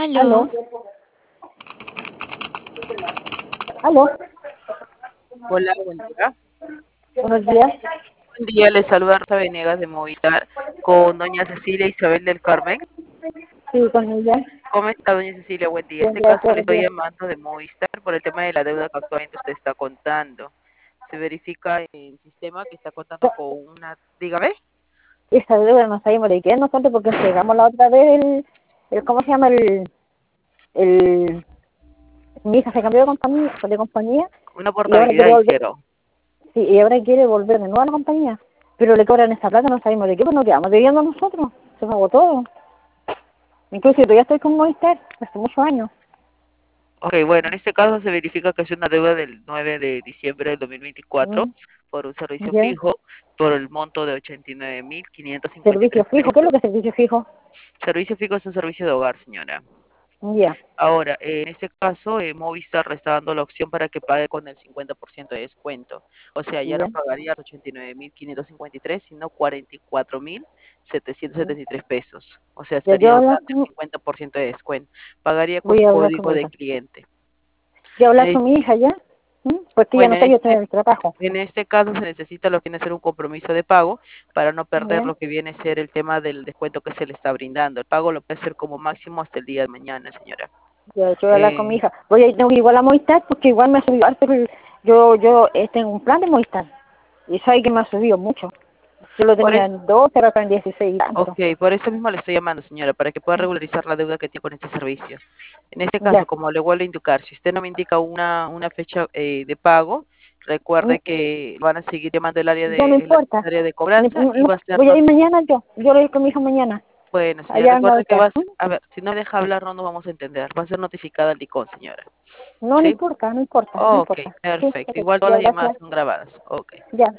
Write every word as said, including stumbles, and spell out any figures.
¿Aló? Aló, aló, Hola, buen día. buenos días. Buen día, les saluda Rosa Venegas de Movistar con doña Cecilia Isabel del Carmen. Sí, con ella. ¿Cómo está, doña Cecilia? Buen día. En Bien, este gracias, caso le buenos estoy días. llamando de Movistar por el tema de la deuda que actualmente usted está contando. Se verifica en el sistema que está contando con una... Dígame. Esa deuda no sabemos de qué nosotros porque entregamos la otra vez el, el ¿cómo se llama? El, el, mi hija se cambió de compañía, de compañía Una y ahora portabilidad quiere volver, hicieron. sí, y ahora quiere volver de nuevo a la compañía, pero le cobran esa plata, no sabemos de qué, pues nos quedamos debiendo nosotros, se pagó todo. Incluso yo ya estoy con Movistar hace muchos años. Ok, bueno, en este caso se verifica que es una deuda del nueve de diciembre del dos mil veinticuatro Mm, por un servicio ya. fijo por el monto de ochenta y nueve mil quinientos cincuenta y Servicio tres fijo, ¿qué es lo pesos. que es servicio fijo? Servicio fijo es un servicio de hogar, señora. Ya, Ahora, en este caso, eh, Movistar le está dando la opción para que pague con el cincuenta por ciento de descuento. O sea, ya no ya. pagaría ochenta y nueve mil quinientos cincuenta y tres, sino cuarenta y cuatro mil setecientos setenta y tres pesos. O sea, Ya, yo estaría hablar dando el con, cincuenta por ciento de descuento. Pagaría con voy su a hablar con código mi de hija. cliente. Voy a hablar Eh, con mi hija ya, ¿m? Porque ella no bueno, en está, yo estoy este, en el trabajo. en este caso se necesita lo que viene a ser un compromiso de pago para no perder ¿Ya? lo que viene a ser el tema del descuento que se le está brindando. El pago lo puede hacer como máximo hasta el día de mañana, señora. Ya, yo voy a hablar con mi Eh, hija. Voy a ir tengo que ir igual a Movistar porque igual me ha subido harto el- yo, yo eh, tengo un plan de Movistar y sabe que me ha subido mucho. Yo lo por tenía eso, en doce, ahora está en dieciséis y tanto. Ok, por eso mismo le estoy llamando, señora, para que pueda regularizar la deuda que tiene con este servicio. En este caso, Ya. como le vuelvo a indicar, si usted no me indica una, una fecha eh, de pago, Mm, recuerde que van a seguir llamando el área Ya no de, el importa. área de Ni- cobranza y no, va a ser voy a not- ir mañana yo. Yo voy a ir con mi hija mañana. bueno, señora, Allá en recuerde que va Movistar. a, ¿Mm? ser- a ver, si no me deja hablar, no nos vamos a entender. Va a ser notificada al DICON, señora. No, no ¿Sí? importa, no importa, no Ok, importa. Sí, perfecto. ok. Igual todas Ya, las llamadas gracias. son grabadas. Ok. Ya,